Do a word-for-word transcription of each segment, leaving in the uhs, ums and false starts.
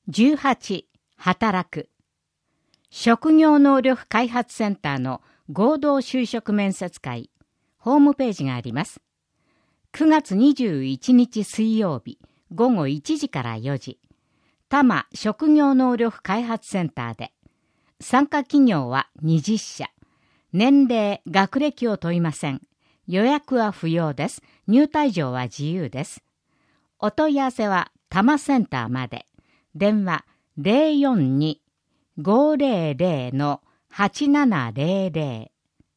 じゅうはち、働く。職業能力開発センターの合同就職面接会、ホームページがあります。くがつにじゅういちにち水曜日、ごごいちじからよじ、多摩職業能力開発センターで、参加企業はにじゅっしゃ、年齢、学歴を問いません。予約は不要です。入退場は自由です。お問い合わせは多摩センターまで。電話 ゼロよんに ごゼロゼロ はちななゼロゼロ。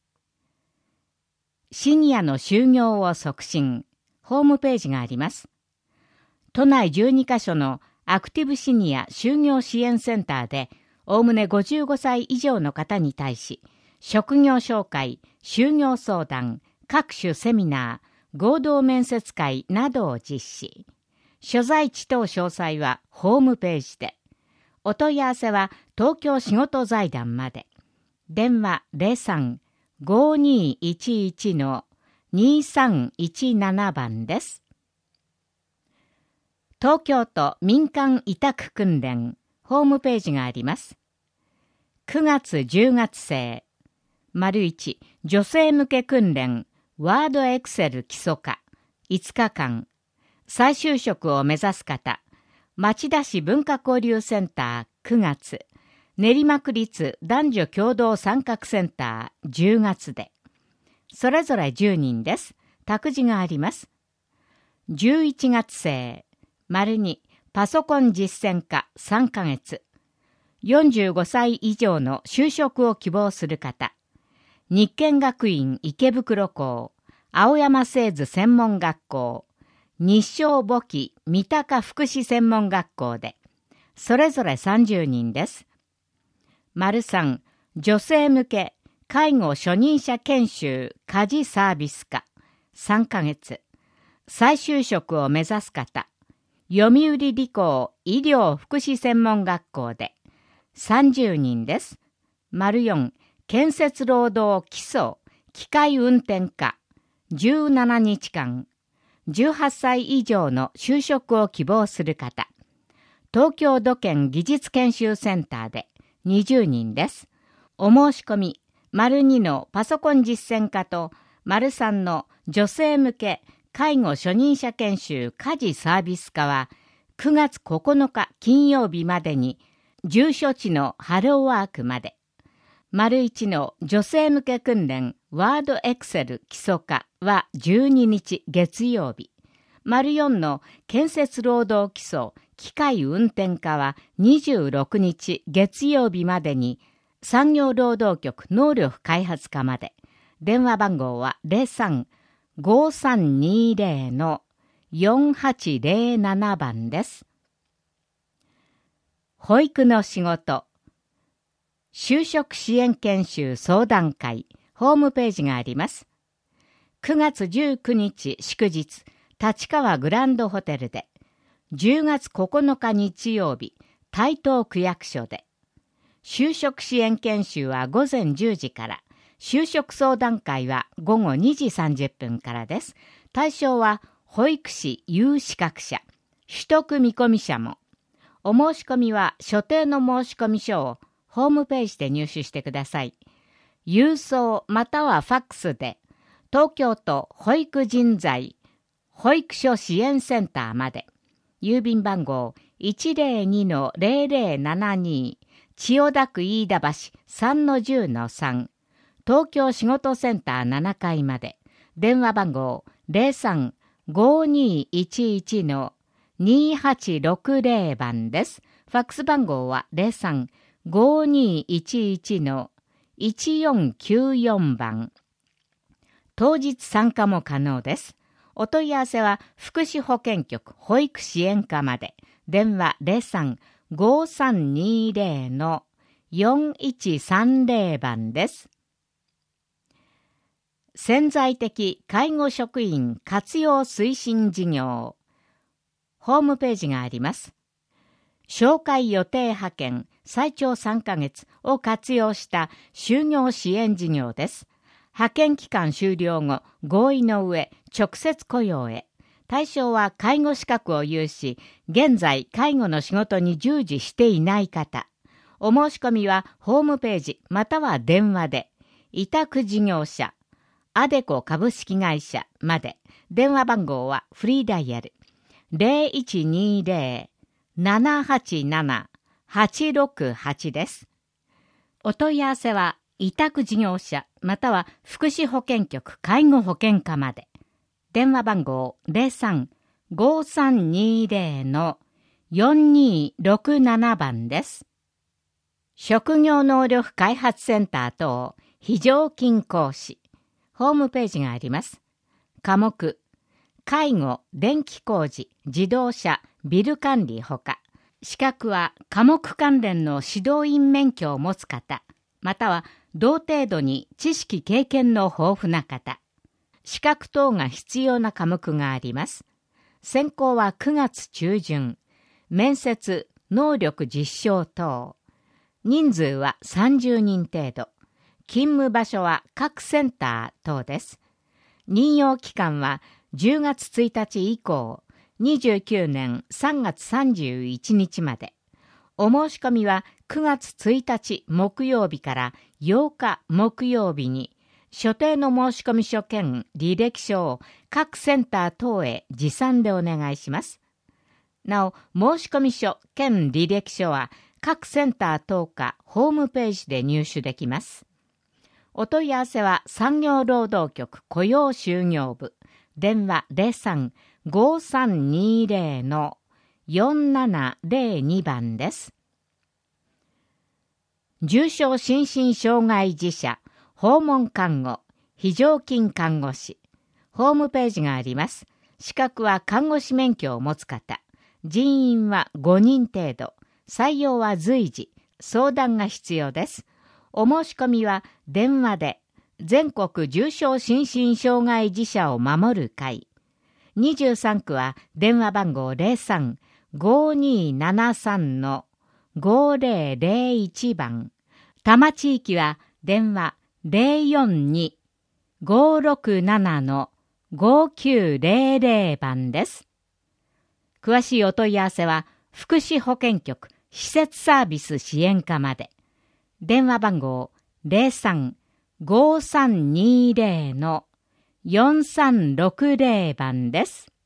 シニアの就業を促進。ホームページがあります。都内じゅうにかしょのアクティブシニア就業支援センターで、おおむねごじゅうごさい以上の方に対し、職業紹介、就業相談、各種セミナー、合同面接会などを実施。所在地等詳細はホームページで。お問い合わせは東京仕事財団まで。電話 ゼロさん ごにいちいち にさんいちなな 番です。東京都民間委託訓練、ホームページがあります。くがつじゅうがつ生、丸いち、女性向け訓練、ワードエクセル基礎化、いつかかん、再就職を目指す方、町田市文化交流センターくがつ、練馬区立男女共同参画センターじゅうがつで、それぞれじゅうにんです。託児があります。じゅういちがつ生、丸に、パソコン実践科さんかげつ、よんじゅうごさい以上の就職を希望する方、日建学院池袋校、青山製図専門学校、日照簿記三鷹福祉専門学校で、それぞれさんじゅうにんです。丸さん、女性向け介護初任者研修家事サービス科さんかげつ、再就職を目指す方、読売理工医療福祉専門学校で、さんじゅうにんです。丸よん、建設労働基礎機械運転科じゅうななにちかん、じゅうはっさい以上の就職を希望する方、東京土建技術研修センターでにじゅうにんです。お申し込み、丸にのパソコン実践科と丸さんの女性向け介護初任者研修家事サービス科はくがつここのか金曜日までに住所地のハローワークまで。丸いちの女性向け訓練ワードエクセル基礎科はじゅうににち月曜日。丸よんの建設労働基礎機械運転科はにじゅうろくにち月曜日までに産業労働局能力開発課まで。電話番号は ゼロさん ごさんにゼロ よんはちゼロなな 番です。保育の仕事、就職支援研修相談会、ホームページがあります。くがつじゅうくにち祝日、立川グランドホテルで、じゅうがつここのか日曜日、台東区役所で、就職支援研修はごぜんじゅうじから、就職相談会はごごにじさんじゅっぷんからです。対象は保育士有資格者、取得見込み者も。お申し込みは所定の申込書をホームページで入手してください。郵送またはファックスで、東京都保育人材保育所支援センターまで。郵便番号 いちゼロにのゼロゼロななに 千代田区飯田橋 さんのじゅうのさん 東京仕事センターななかいまで。電話番号 ゼロさん ごにいちいちのにはちろくゼロ 番です。ファックス番号は ゼロさん ごにいちいちのいちよんきゅうよん 番。当日参加も可能です。お問い合わせは福祉保健局保育支援課まで。電話 ゼロさん ごさんにゼロのよんいちさんゼロ 番です。潜在的介護職員活用推進事業。ホームページがあります。紹介予定派遣最長さんかげつを活用した就業支援事業です。派遣期間終了後、合意の上、直接雇用へ。 対象は介護資格を有し、現在介護の仕事に従事していない方。お申し込みはホームページまたは電話で、委託事業者、アデコ株式会社まで。電話番号はフリーダイヤル ゼロいちにゼロ ななはちなな はちろくはち です。お問い合わせは委託事業者または福祉保健局介護保険課まで。電話番号 ゼロさん ごさんにゼロ のよんにろくなな 番です。職業能力開発センター等非常勤講師。ホームページがあります。科目、介護、電気工事、自動車、ビル管理ほか。資格は科目関連の指導員免許を持つ方、または同程度に知識経験の豊富な方。資格等が必要な科目があります。選考はくがつ中旬。面接、能力実証等。人数はさんじゅうにん程度。勤務場所は各センター等です。任用期間はじゅうがつついたち以降、にじゅうきゅうねんさんがつさんじゅういちにちまで。お申し込みはくがつついたち木曜日からようか木曜日に、所定の申し込み書兼履歴書を各センター等へ持参でお願いします。なお、申し込み書兼履歴書は各センター等かホームページで入手できます。お問い合わせは産業労働局雇用就業部。電話 ゼロさん ごさんにゼロ のよんななゼロに 番です。重症心身障害児者、訪問看護、非常勤看護師。ホームページがあります。資格は看護師免許を持つ方。人員はごにん程度。採用は随時。相談が必要です。お申し込みは電話で、全国重症心身障害児者を守る会。にじゅうさんくは電話番号 ゼロさん ごにーななさん のごぜろぜろいち 番。多摩地域は電話 ゼロよんに ごろくなな のごきゅうゼロゼロ 番です。詳しいお問い合わせは福祉保健局施設サービス支援課まで。電話番号 ゼロさん ごさんにゼロ のよんさんろくゼロ 番です。